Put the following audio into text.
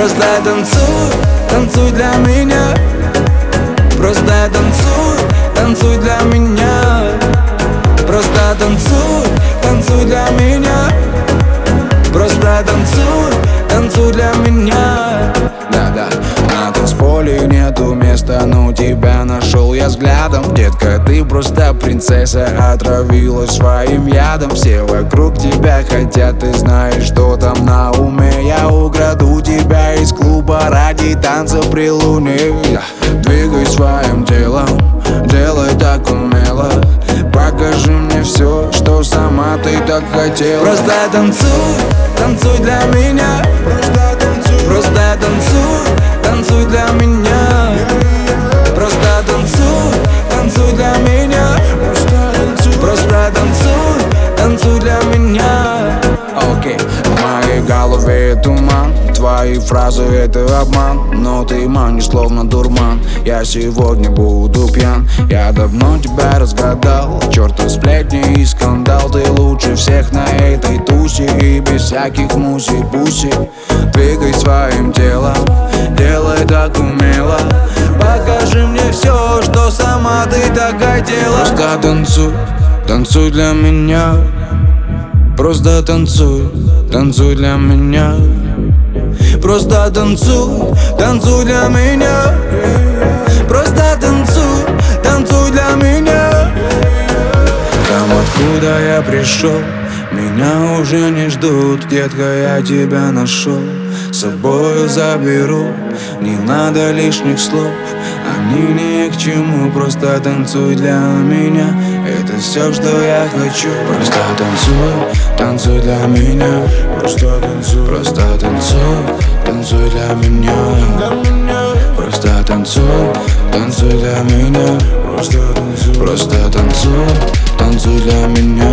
Просто танцуй, танцуй для меня. Просто танцуй, танцуй для меня. Просто танцуй, танцуй для меня. Просто танцуй, танцуй для меня. Да-да, на танцполе нету места, но тебя нашел я взглядом. Детка, ты просто принцесса, отравилась своим ядом. Все вокруг тебя хотят, ты знаешь, что там на уме. Я украду тебя из клуба ради танца при луне. Двигай своим телом, делай так умело. Покажи мне все, что сама ты так хотела. Просто танцуй, танцуй для меня. Просто танцуй, танцуй для меня. Просто танцуй, танцуй для меня. Просто танцуй, танцуй для меня. Окей, в моей голове туман. Твои фразы это обман, но ты манишь словно дурман. Я сегодня буду пьян. Я давно тебя разгадал. Чёртов сплетни и скандал. Ты лучше всех на этой тусе. И без всяких муси-пуси. Двигай своим телом, делай так умело. Покажи мне все, что сама ты так хотела. Просто танцуй, танцуй для меня. Просто танцуй, танцуй для меня. Просто танцуй, танцуй для меня. Просто танцуй, танцуй для меня. Там, откуда я пришел, меня уже не ждут. Детка, я тебя нашел, с собою заберу. Не надо лишних слов, они ни к чему. Просто танцуй для меня, это все, что я хочу. Просто танцуй, танцуй для меня. Просто танцуй, танцуй для меня. Просто танцуй, танцуй для меня. Просто танцуй, танцуй для меня.